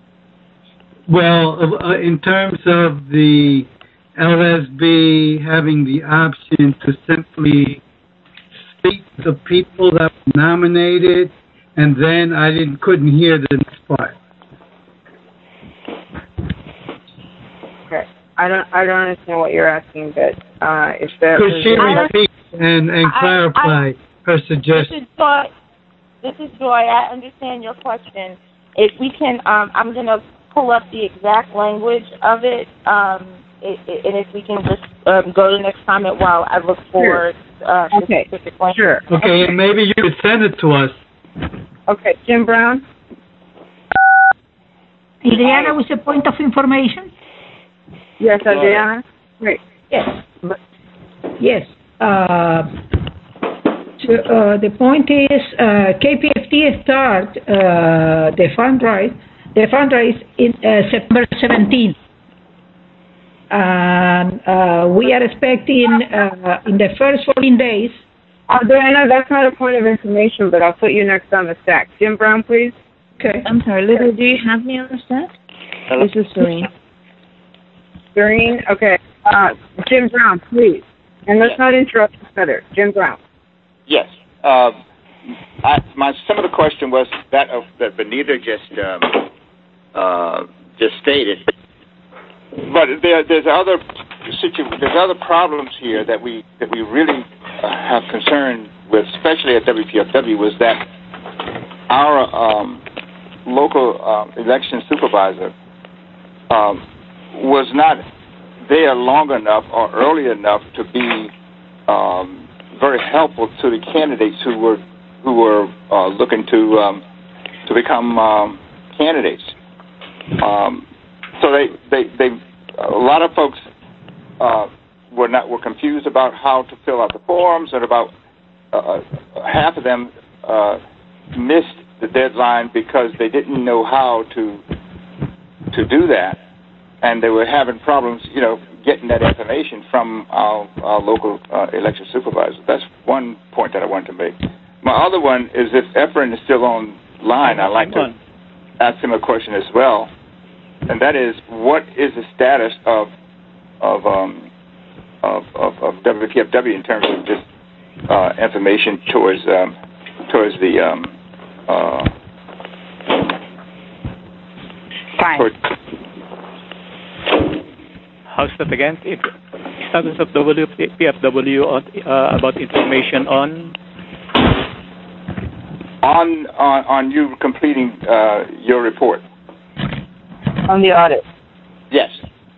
Well, uh, in terms of the L S B having the option to simply speak to people that were nominated, and then I didn't couldn't hear the next part. Okay. I don't I don't understand what you're asking, but uh, if that Could she repeat and, and clarify I, her suggestion? This is Joy. This is Joy. I understand your question. If we can, um, I'm going to pull up the exact language of it, um, it, it, and if we can just um, go to the next comment while I look for uh, the okay. specific language. Sure. Okay, and maybe you could send it to us. Okay, Jim Brown. Adriana, with a point of information? Yes, Adriana. Great. Yes. Yes. Uh, to, uh, the point is, uh, K P F T start uh, the fundraise, the fundraise in uh, September seventeenth, and uh, we are expecting uh, in the first fourteen days. Adriana, that's not a point of information, but I'll put you next on the stack. Jim Brown, please. Okay. I'm sorry, Lydia, do you have me on the stack? This is Serene. Serene, okay. Uh, Jim Brown, please. And let's not interrupt each other. Jim Brown. Yes. Uh, I, my some of the question was that of that Benita just um, uh, just stated, but there, there's other situ- there's other problems here that we that we really uh, have concern with, especially at W P F W, was that our um, local uh, election supervisor um, was not there long enough or early enough to be um, very helpful to the candidates who were who were uh, looking to um, to become um, candidates. Um, so they, they they a lot of folks uh, were not were confused about how to fill out the forms, and about uh, half of them uh, missed the deadline because they didn't know how to to do that, and they were having problems, you know, getting that information from our, our local uh, election supervisor. That's one point that I wanted to make. My other one is, if Efren is still online, I'd like to ask him a question as well, and that is, what is the status of of um, of, of, of W P F W in terms of this uh, information towards um, towards the um, uh, Fine. How's that again? It, status of W P F W on, uh, about information on on on, on you completing uh, your report on the audit. Yes.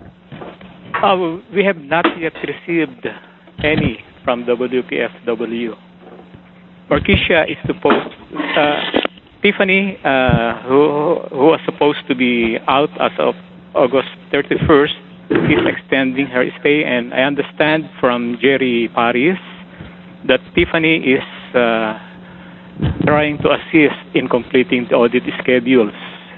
Uh, we have not yet received any from W P F W. Markeisha is supposed, uh, Tiffany, uh, who who was supposed to be out as of August thirty-first, is extending her stay, and I understand from Jerry Paris that Tiffany is uh, trying to assist in completing the audit schedules.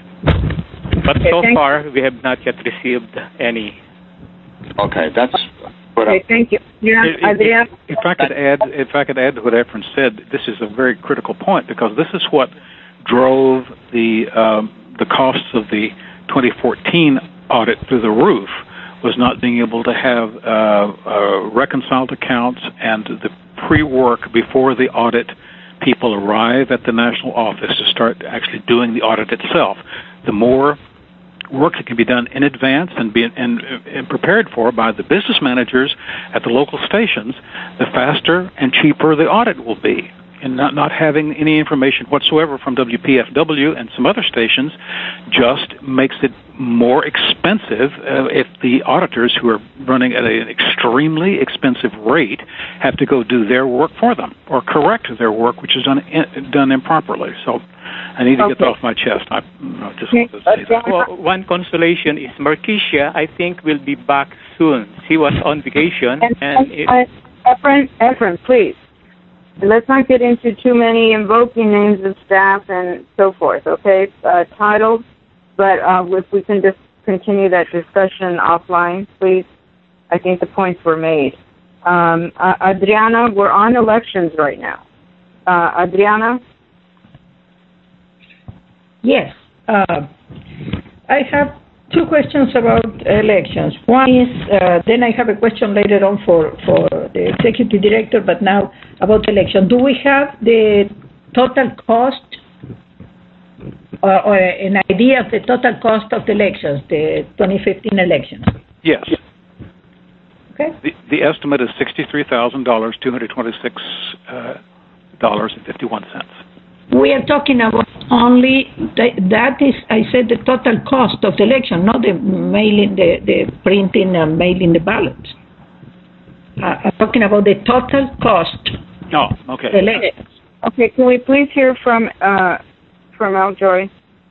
But okay, so far, we have not yet received any. Okay, that's what okay, thank you. Yeah, If, if, if I could add, if I could add to what Efren said, this is a very critical point, because this is what drove the um, the costs of the twenty fourteen audit through the roof, was not being able to have uh, uh, reconciled accounts and the pre-work before the audit people arrive at the national office to start actually doing the audit itself. The more work that can be done in advance and be and, and prepared for by the business managers at the local stations, the faster and cheaper the audit will be. And not, not having any information whatsoever from W P F W and some other stations just makes it more expensive uh, if the auditors, who are running at an extremely expensive rate, have to go do their work for them or correct their work, which is done in, done improperly. So I need to okay. get that off my chest. I, I just okay. want to say that. Well, one consolation is Markeisha, I think, will be back soon. She was on vacation. And, and and it, uh, Efren, Efren, please. Let's not get into too many invoking names of staff and so forth, okay? Uh, titles, but uh, if we can just continue that discussion offline, please. I think the points were made. Um, uh, Adriana, we're on elections right now. Uh, Adriana? Yes. Uh, I have two questions about elections. One is, uh, then I have a question later on for, for the executive director, but now about election. Do we have the total cost or, or an idea of the total cost of the elections, the twenty fifteen elections? Yes. Okay. The, the estimate is sixty-three thousand dollars, two hundred twenty-six dollars and fifty-one cents. We are talking about only, the, that is, I said, the total cost of the election, not the mailing, the, the printing and mailing the ballots. Uh, I'm talking about the total cost. Oh, okay. Of the election. Okay, can we please hear from uh, from Aljoy?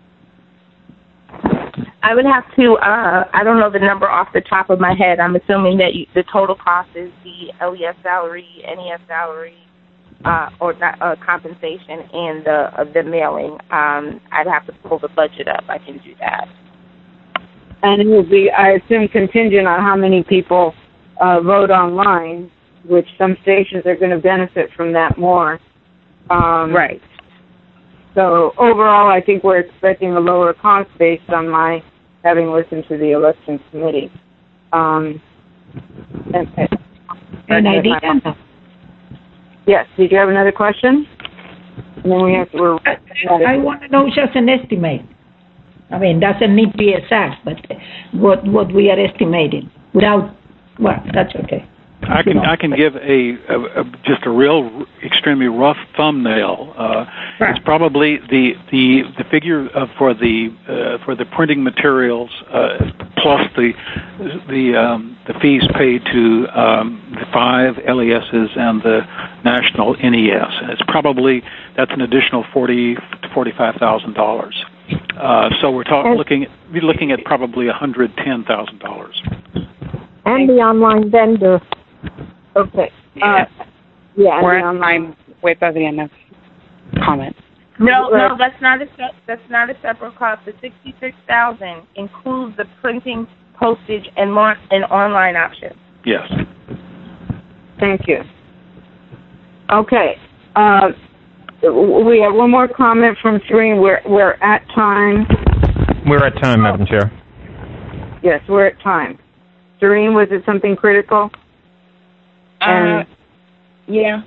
I would have to, uh, I don't know the number off the top of my head. I'm assuming that you, the total cost is the L E S salary, N E S salary, uh, or not, uh, compensation, and the uh, the mailing. Um, I'd have to pull the budget up. I can do that. And it will be, I assume, contingent on how many people uh, vote online, which some stations are going to benefit from that more. Um, right. So overall, I think we're expecting a lower cost based on my having listened to the election committee. Um, and, and I didn't. Yes. Did you have another question? And then we have to, we're, I, I want to know just an estimate. I mean, doesn't need to be exact, but what what we are estimating without. Well, that's okay. I can I can give a, a, a just a real extremely rough thumbnail. Uh, right. It's probably the the the figure uh, for the uh, for the printing materials uh, plus the the um, the fees paid to um, the five L E S's and the national N E S. And it's probably that's an additional forty to forty five thousand dollars. Uh, so we're talking looking at, we're looking at probably a hundred ten thousand dollars. And the online vendor. Okay. Yeah. Uh, yeah. We're at time with Adriana's comment. No, no, that's not a se- that's not a separate cost. The sixty-six thousand includes the printing, postage, and more and online options. Yes. Thank you. Okay. Uh, we have one more comment from Serene. We're we're at time. We're at time, Madam Chair. Yes, we're at time. Serene, was it something critical? Uh, yeah.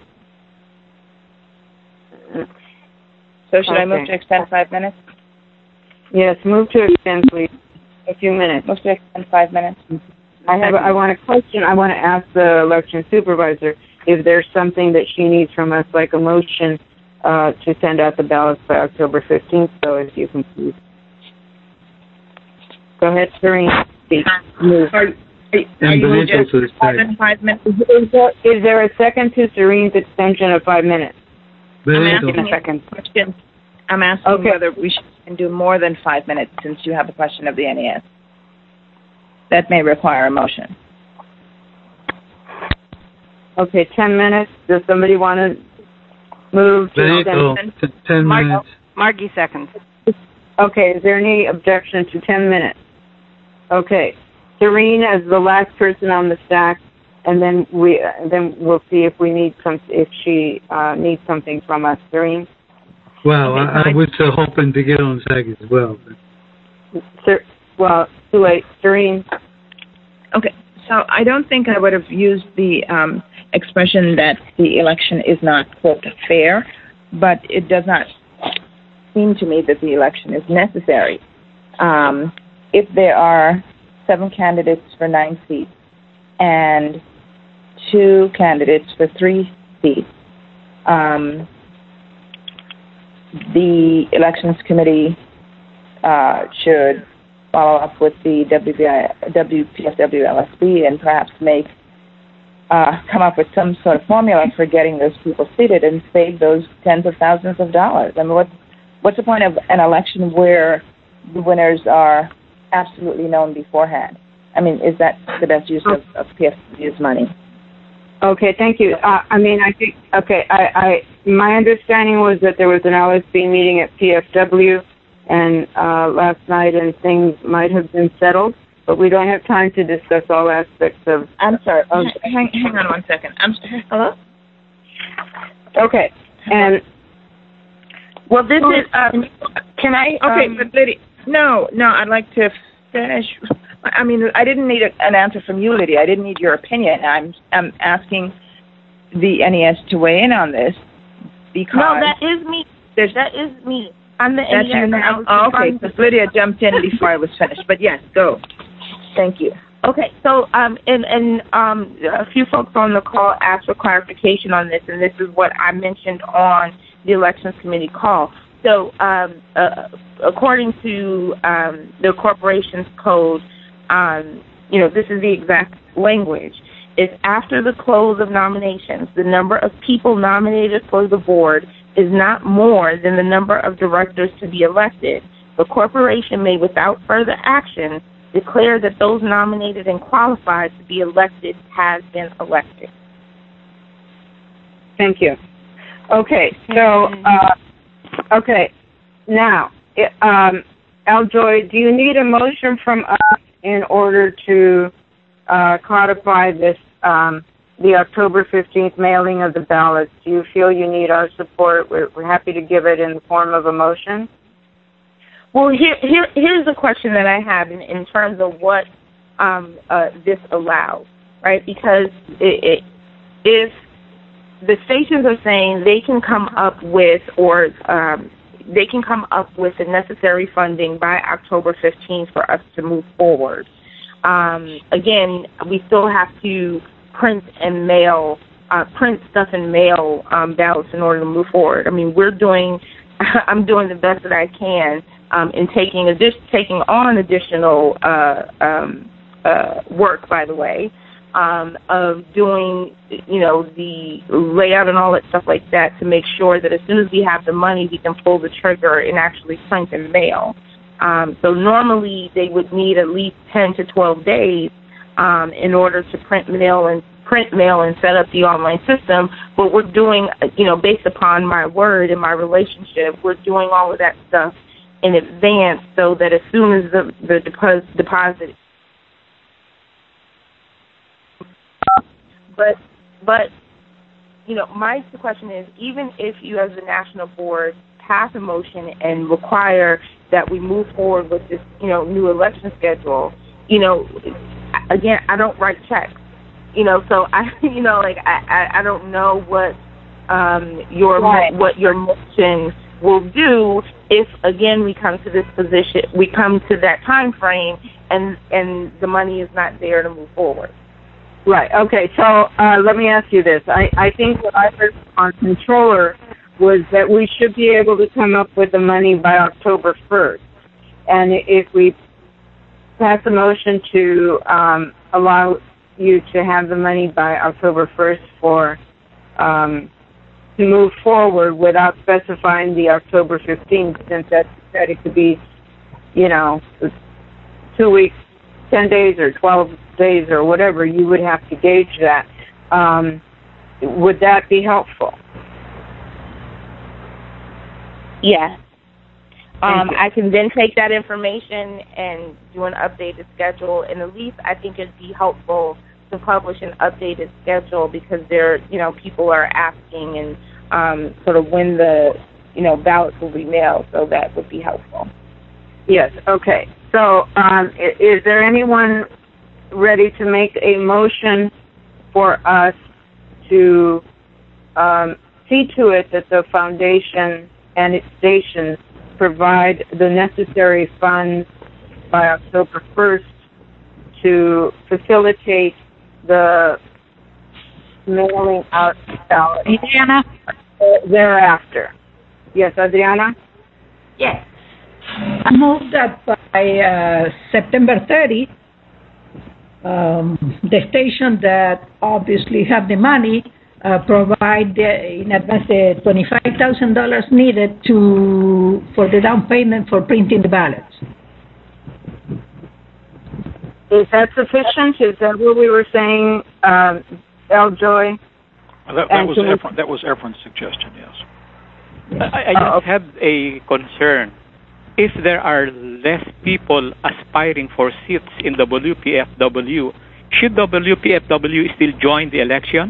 So should okay. I move to extend five minutes? Yes, move to extend, please. A few minutes. Move to extend five minutes. I have. A, I want a question. I want to ask the election supervisor if there's something that she needs from us, like a motion uh, to send out the ballots by October fifteenth. So if you can please. Go ahead, Serene. Speak. Move. Are you just more than five minutes? Is there, is there a second to Serene's extension of five minutes? I'm asking a second question. I'm asking okay. whether we should do more than five minutes since you have a question of the N E S. That may require a motion. Okay, ten minutes. Does somebody want to move to extend? Ten Mar- minutes. Margie seconds. Okay, is there any objection to ten minutes? Okay. Serene as the last person on the stack, and then we uh, then we'll see if we need some if she uh, needs something from us. Serene. Well, I, I was uh, hoping to get on second as well. But. Sir, well, too late. Serene. Okay, so I don't think I would have used the um, expression that the election is not quote fair, but it does not seem to me that the election is necessary. Um, if there are seven candidates for nine seats and two candidates for three seats. Um, the elections committee uh, should follow up with the W P S W L S B and perhaps make uh, come up with some sort of formula for getting those people seated and save those tens of thousands of dollars. I mean, what, what's the point of an election where the winners are absolutely known beforehand? I mean, is that the best use of, of P S W's money? Okay, thank you. Uh, I mean, I think, okay, I, I, my understanding was that there was an L S B meeting at P F W and uh, last night, and things might have been settled, but we don't have time to discuss all aspects of... I'm sorry. Of, hang, hang on one second. I'm Hello? Okay, and... Well, this is... Um, can I... Okay, um, but Lydia... No, no, I'd like to finish. I mean, I didn't need a, an answer from you, Lydia. I didn't need your opinion. I'm I'm asking the N E S to weigh in on this because... No, that is me. That is me. I'm the N E S. Oh, okay, because Lydia jumped in before I was finished. But yes, go. Thank you. Okay, so um, and and um, a few folks on the call asked for clarification on this, and this is what I mentioned on the Elections Committee call. So, um, uh, according to um, the corporation's code, um, you know, this is the exact language. If after the close of nominations, the number of people nominated for the board is not more than the number of directors to be elected, the corporation may, without further action, declare that those nominated and qualified to be elected has been elected. Thank you. Okay, so, uh, okay, now, um, Aljoy, do you need a motion from us in order to uh, codify this, um, the October fifteenth mailing of the ballots? Do you feel you need our support? We're, we're happy to give it in the form of a motion. Well, here, here, here's the question that I have in, in terms of what um, uh, this allows, right? Because it, it, if the stations are saying they can come up with, or um, they can come up with the necessary funding by October fifteenth for us to move forward. Um, again, we still have to print and mail, uh, print stuff and mail um, ballots in order to move forward. I mean, we're doing, I'm doing the best that I can. Um, in taking addi- taking on additional uh, um, uh, work, by the way, um, of doing, you know, the layout and all that stuff like that to make sure that as soon as we have the money, we can pull the trigger and actually print and mail. Um, so normally they would need at least ten to twelve days um, in order to print, mail, and print, mail, and set up the online system. But we're doing, you know, based upon my word and my relationship, we're doing all of that stuff in advance so that as soon as the, the deposit, deposit but, but, you know, my question is, even if you as the national board pass a motion and require that we move forward with this, you know, new election schedule, you know, again, I don't write checks, you know, so I, you know, like, I, I, I don't know what um, your, right. what your motion will do if, again, we come to this position, we come to that time frame, and and the money is not there to move forward. Right. Okay. So uh, let me ask you this. I, I think what I heard from our controller was that we should be able to come up with the money by October first. And if we pass a motion to um, allow you to have the money by October first for um, to move forward without specifying the October fifteenth, since that said it could be, you know, two weeks, ten days, or twelve days, or whatever, you would have to gauge that. Um, would that be helpful? Yes. Um, I can then take that information and do an updated schedule, and at least I think it'd be helpful to publish an updated schedule because there, you know, people are asking and um, sort of when the, you know, ballots will be mailed, so that would be helpful. Yes, okay. So um, is there anyone ready to make a motion for us to um, see to it that the foundation and its stations provide the necessary funds by October first to facilitate the mailing out ballots Adriana? thereafter? Yes, Adriana? Yes. I move that by uh, September thirtieth, um, the station that obviously have the money uh, provide the, in advance the twenty-five thousand dollars needed to for the down payment for printing the ballots. Is that sufficient? Is that what we were saying, um, Aljoy? Well, that, that was Efren, that was Efren's suggestion. Yes. I, I just oh, okay. have a concern. If there are less people aspiring for seats in W P F W, should W P F W still join the election?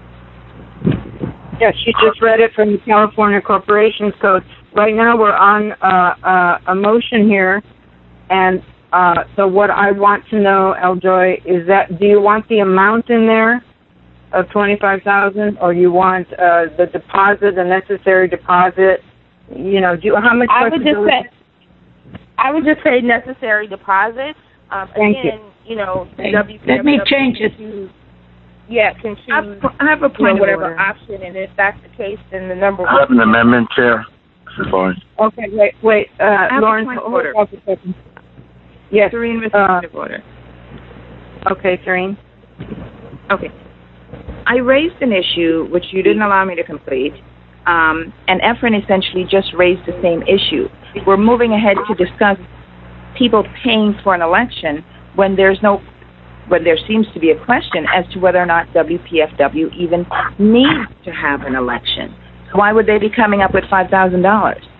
Yes, she just read it from the California Corporations Code. Right now we're on uh, uh, a motion here, and uh, so what I want to know, Aljoy, is that do you want the amount in there of twenty-five thousand dollars, or you want uh, the deposit, the necessary deposit? You know, do how much? I would just say, I would just say necessary deposit. Um, Thank again, you. you know, Hey, W P F W let me change it. Choose, yeah, can choose I've- I have a point you know, of whatever order. option, and if that's the case, then the number I have an amendment, Chair. This is Lawrence. Okay, wait, wait, uh, I have a Lawrence, point of hold order. on a second. Yes. Serene, with uh, point of order. Okay, Serene. Okay. I raised an issue which you didn't allow me to complete, um, and Efren essentially just raised the same issue. We're moving ahead to discuss people paying for an election when there's no, when there seems to be a question as to whether or not W P F W even needs to have an election. Why would they be coming up with five thousand dollars?